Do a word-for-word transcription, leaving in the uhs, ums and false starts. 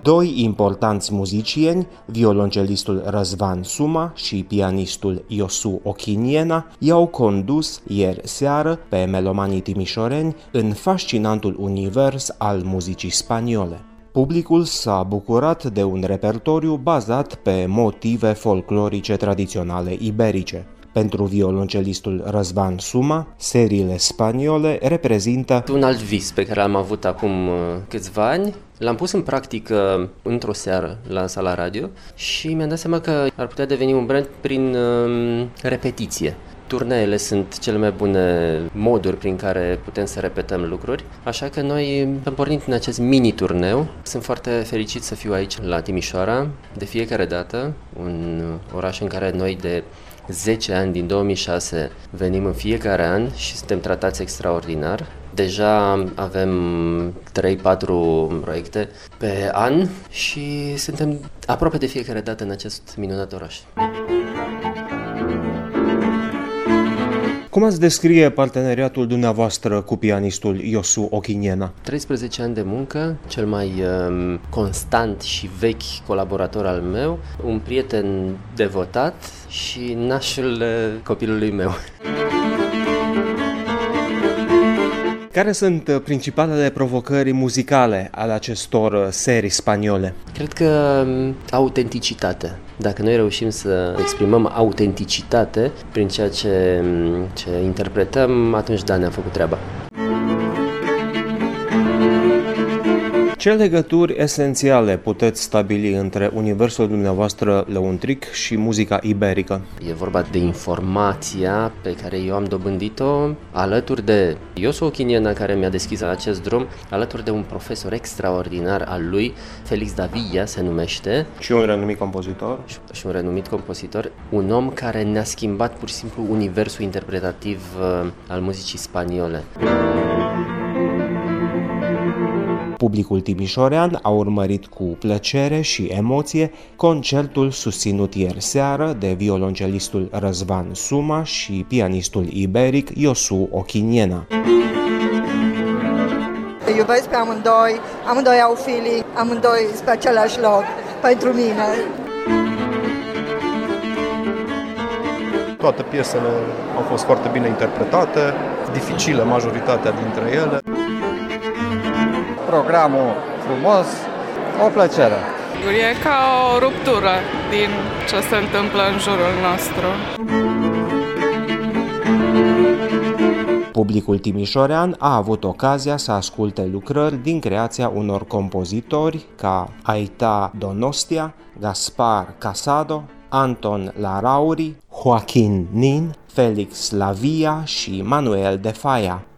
Doi importanți muzicieni, violoncelistul Răzvan Suma și pianistul Iosu Ochiniena, i-au condus ieri seară pe melomanii timișoreni în fascinantul univers al muzicii spaniole. Publicul s-a bucurat de un repertoriu bazat pe motive folclorice tradiționale iberice. Pentru violoncelistul Răzvan Suma, seriile spaniole reprezintă un alt vis pe care l-am avut acum câțiva ani. L-am pus în practică într-o seară la sala radio și mi-am dat seama că ar putea deveni un brand prin um, repetiție. Turneele sunt cele mai bune moduri prin care putem să repetăm lucruri, așa că noi am pornit în acest mini-turneu. Sunt foarte fericit să fiu aici la Timișoara de fiecare dată, un oraș în care noi de zece ani, din două mii șase, venim în fiecare an și suntem tratați extraordinar. Deja avem trei patru proiecte pe an și suntem aproape de fiecare dată în acest minunat oraș. Cum ați descrie parteneriatul dumneavoastră cu pianistul Iosu Ochiniena? treisprezece ani de muncă, cel mai um, constant și vechi colaborator al meu, un prieten devotat și nașul uh, copilului meu. Care sunt principalele provocări muzicale ale acestor serii spaniole? Cred că autenticitate. Dacă noi reușim să exprimăm autenticitate prin ceea ce, ce interpretăm, atunci da, ne-am făcut treaba. Ce legături esențiale puteți stabili între universul dumneavoastră lăuntric și muzica iberică? E vorba de informația pe care eu am dobândit-o alături de Iosu Ochiniena, care mi-a deschis acest drum, alături de un profesor extraordinar al lui, Felix Davilla se numește. Și un renumit compozitor. Și, și un renumit compozitor, un om care ne-a schimbat pur și simplu universul interpretativ uh, al muzicii spaniole. Publicul timișorean a urmărit cu plăcere și emoție concertul susținut ieri seară de violoncelistul Răzvan Suma și pianistul iberic Iosu Ochiniena. Îi iubesc pe amândoi, amândoi au filii, amândoi sunt pe același loc pentru mine. Toate piesele au fost foarte bine interpretate, dificile majoritatea dintre ele. Programul frumos, o plăcere. E ca o ruptură din ce se întâmplă în jurul nostru. Publicul timișorean a avut ocazia să asculte lucrări din creația unor compozitori ca Aita Donostia, Gaspar Casado, Anton Larrauri, Joaquin Nin, Felix Lavia și Manuel de Falla.